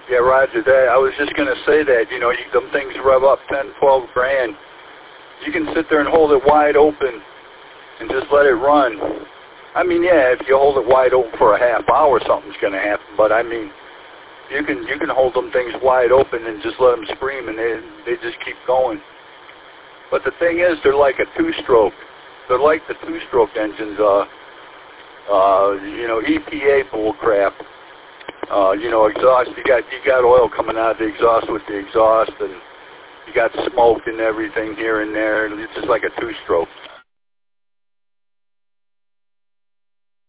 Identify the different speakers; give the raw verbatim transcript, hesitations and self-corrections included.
Speaker 1: Yeah, Roger that. I was just going to say that, you know, you, them things rev up ten, twelve grand. You can sit there and hold it wide open and just let it run. I mean, yeah, if you hold it wide open for a half hour, something's going to happen. But, I mean, you can you can hold them things wide open and just let them scream, and they, they just keep going. But the thing is, they're like a two-stroke. They're like the two-stroke engines, uh, uh, you know, E P A bullcrap. Uh, you know, exhaust, you got you got oil coming out of the exhaust with the exhaust, and you got smoke and everything here and there. It's just like a two-stroke.